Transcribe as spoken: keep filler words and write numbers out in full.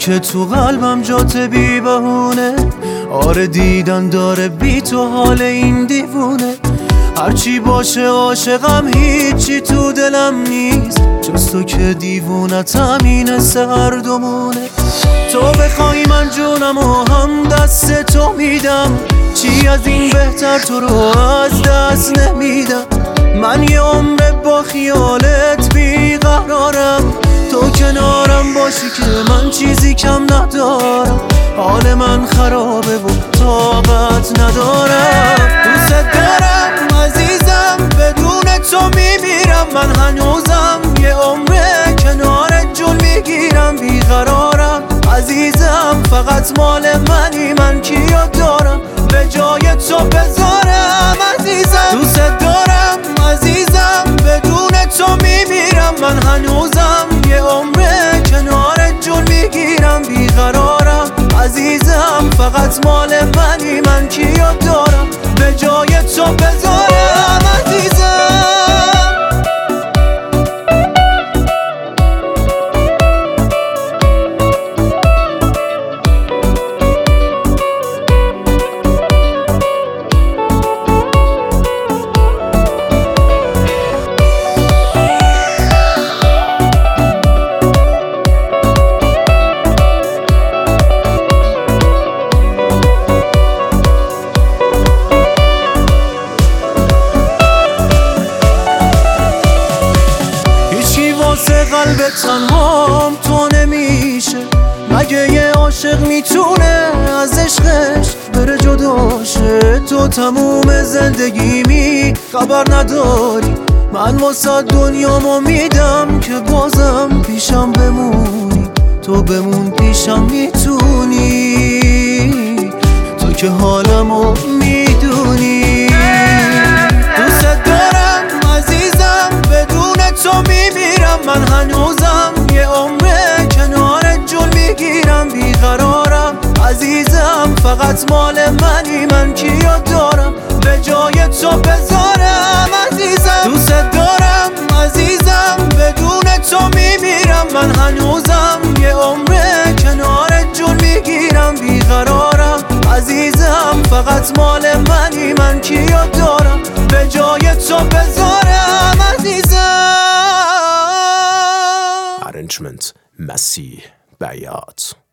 که تو قلبم جات بی بهونه. آره دیدن داره بی تو حال این دیوونه. هرچی باشه عاشقم هیچی تو دلم نیست جز تو که دیوونت همینه سهر دومونه. تو بخوای من جونم و هم دست تو میدم، چی از این بهتر تو رو از دست نمیدم. من یه عمر با خیالت بیقرارم، تو کنارم باشی که من چیزی کم ندارم. حال من خرابه و طاقت ندارم. دوست دارم عزیزم، بدون تو میمیرم. من هنوزم یه عمر کنارت جون میگیرم. بیقرارم عزیزم، فقط مال منی. من کیو دارم به جای تو بذارم عزیزم. دوست دارم عزیزم، بدون تو میمیرم. من هنوزم یه عمر کنارت جون میگیرم. بیقرارم عزیزم، فقط مال منی. من کیو دارم به جای تو بذارم عزیزم. قلب تنهام تو نمیشه، مگه یه عاشق میتونه از عشقش بره جداشه؟ تو تموم زندگیمی خبر نداری، من واسه دنیامو میدم که بازم پیشم بمونی. تو بمون پیشم میتونی، تو که حالمو میدونی. دوست دارم عزیزم، بدون تو میمیرم. من هنوزم یه عمر کنارت جون میگیرم. بیقرارم عزیزم، فقط مال منی. من کیو دارم به جای تو بذارم عزیزم. دوست دارم عزیزم، بدون تو میمیرم. من هنوزم یه عمر کنارت جون میگیرم. بیقرارم عزیزم، فقط مال منی. من کیو دارم به جای تو بذارم عزیزم. Arrangement مسیح بیات.